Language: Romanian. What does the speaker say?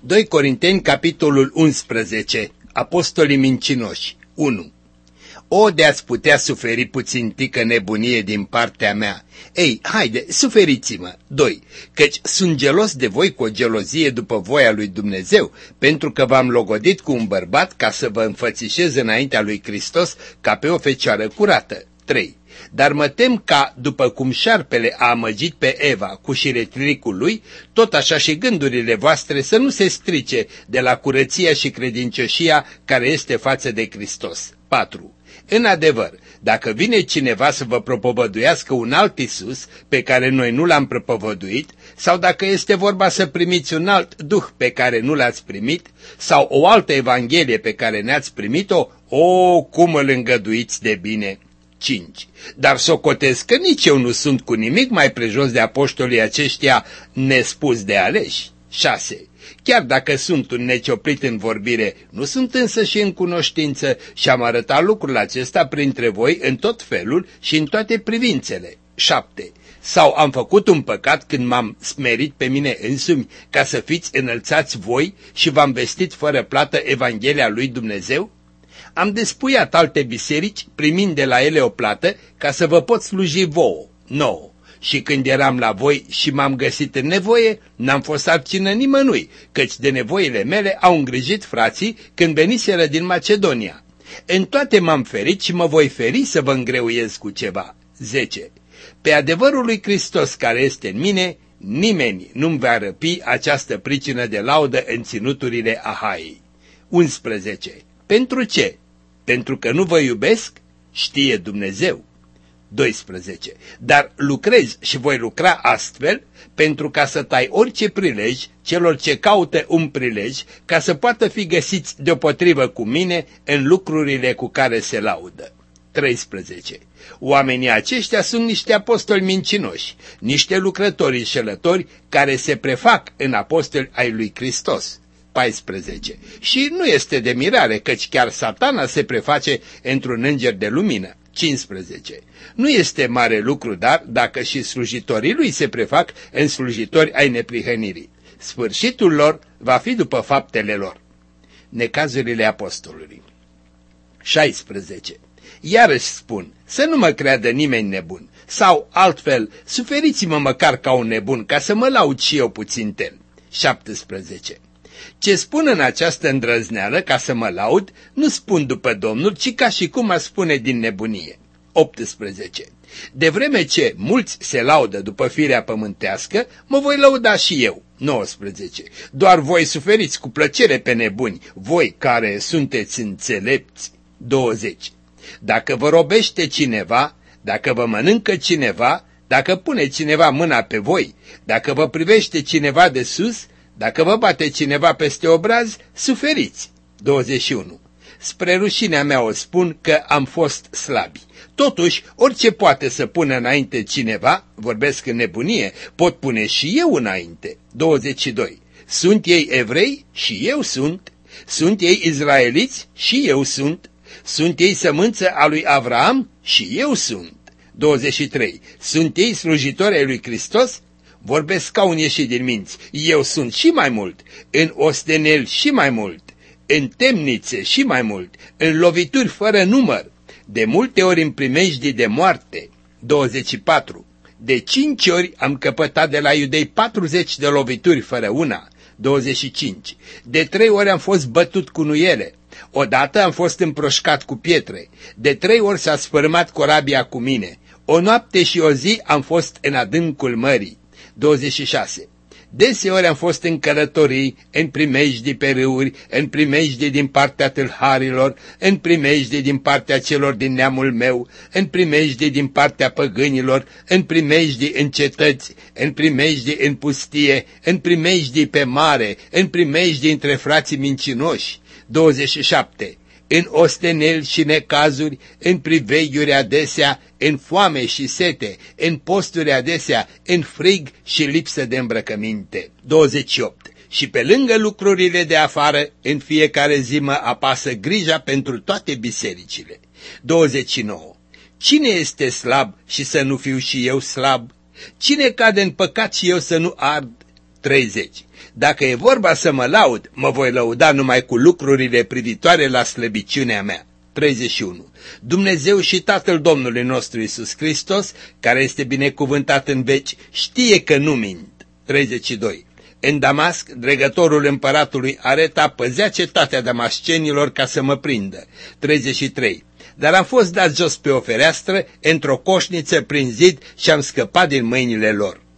2 Corinteni, capitolul 11. Apostolii mincinoși. 1. O, de-ați putea suferi puțin tică nebunie din partea mea. Ei, haide, suferiți-mă. 2. Căci sunt gelos de voi cu o gelozie după voia lui Dumnezeu, pentru că v-am logodit cu un bărbat ca să vă înfățișez înaintea lui Hristos ca pe o fecioară curată. 3. Dar mă tem ca, după cum șarpele a amăgit pe Eva cu șiretricul lui, tot așa și gândurile voastre să nu se strice de la curăția și credincioșia care este față de Hristos. 4. În adevăr, dacă vine cineva să vă propovăduiască un alt Iisus pe care noi nu l-am propovăduit, sau dacă este vorba să primiți un alt Duh pe care nu l-ați primit, sau o altă Evanghelie pe care ne-ați primit-o, cum îl îngăduiți de bine. 5. Dar socotesc că nici eu nu sunt cu nimic mai prejos de apoștolii aceștia nespus de aleși. 6. Chiar dacă sunt un necioplit în vorbire, nu sunt însă și în cunoștință și am arătat lucrul acesta printre voi în tot felul și în toate privințele. 7. Sau am făcut un păcat când m-am smerit pe mine însumi ca să fiți înălțați voi și v-am vestit fără plată Evanghelia lui Dumnezeu? Am despuiat alte biserici, primind de la ele o plată, ca să vă pot sluji vouă. 9. Și când eram la voi și m-am găsit în nevoie, n-am fost sarcină nimănui, căci de nevoile mele au îngrijit frații când veniseră din Macedonia. În toate m-am ferit și mă voi feri să vă îngreuiez cu ceva. 10. Pe adevărul lui Hristos care este în mine, nimeni nu-mi va răpi această pricină de laudă în ținuturile Ahaiei. 11. Pentru ce? Pentru că nu vă iubesc? Știe Dumnezeu. 12. Dar lucrez și voi lucra astfel pentru ca să tai orice prilej celor ce caută un prilej ca să poată fi găsiți deopotrivă cu mine în lucrurile cu care se laudă. 13. Oamenii aceștia sunt niște apostoli mincinoși, niște lucrători înșelători care se prefac în apostoli ai lui Hristos. 14. Și nu este de mirare, căci chiar Satana se preface într-un înger de lumină. 15. Nu este mare lucru, dar dacă și slujitorii lui se prefac în slujitori ai neprihănirii. Sfârșitul lor va fi după faptele lor. Necazurile apostolului. 16. Iarăși spun, să nu mă creadă nimeni nebun, sau altfel, suferiți-mă măcar ca un nebun, ca să mă laud și eu puțin ten. 17. Ce spun în această îndrăzneală ca să mă laud, nu spun după Domnul, ci ca și cum aș spune din nebunie. 18. De vreme ce mulți se laudă după firea pământească, mă voi lăuda și eu. 19. Doar voi suferiți cu plăcere pe nebuni, voi care sunteți înțelepți. 20. Dacă vă robește cineva, dacă vă mănâncă cineva, dacă pune cineva mâna pe voi, dacă vă privește cineva de sus, dacă vă bate cineva peste obraz, suferiți. 21. Spre rușinea mea o spun că am fost slabi. Totuși, orice poate să pună înainte cineva, vorbesc în nebunie, pot pune și eu înainte. 22. Sunt ei evrei? Și eu sunt. Sunt ei izraeliți? Și eu sunt. Sunt ei sămânță a lui Avraam? Și eu sunt. 23. Sunt ei slujitori ai lui Hristos? Vorbesc ca un ieșit din minți. Eu sunt și mai mult, în ostenel și mai mult, în temnițe și mai mult, în lovituri fără număr, de multe ori în primejdii de moarte. 24. De 5 ori am căpătat de la iudei 40 de lovituri fără una. 25. De 3 ori am fost bătut cu nuiele. Odată am fost împroșcat cu pietre. De 3 ori s-a sfârmat corabia cu mine. O noapte și o zi am fost în adâncul mării. 26. Deseori am fost în călătorii, în primejdii pe râuri, în primejdii din partea tâlharilor, în primejdii din partea celor din neamul meu, în primejdii din partea păgânilor, în primejdii în cetăți, în primejdii în pustie, în primejdii pe mare, în primejdii între frații mincinoși. 27. În osteneli și necazuri, în priveiuri adesea, în foame și sete, în posturi adesea, în frig și lipsă de îmbrăcăminte. 28. Și pe lângă lucrurile de afară, în fiecare zi mă apasă grija pentru toate bisericile. 29. Cine este slab și să nu fiu și eu slab? Cine cade în păcat și eu să nu ard? 30. Dacă e vorba să mă laud, mă voi lăuda numai cu lucrurile privitoare la slăbiciunea mea. 31. Dumnezeu și Tatăl Domnului nostru Iisus Hristos, care este binecuvântat în veci, știe că nu mint. 32. În Damasc, dregătorul împăratului Areta păzea cetatea damascenilor ca să mă prindă. 33. Dar am fost dat jos pe o fereastră, într-o coșniță prin zid și am scăpat din mâinile lor.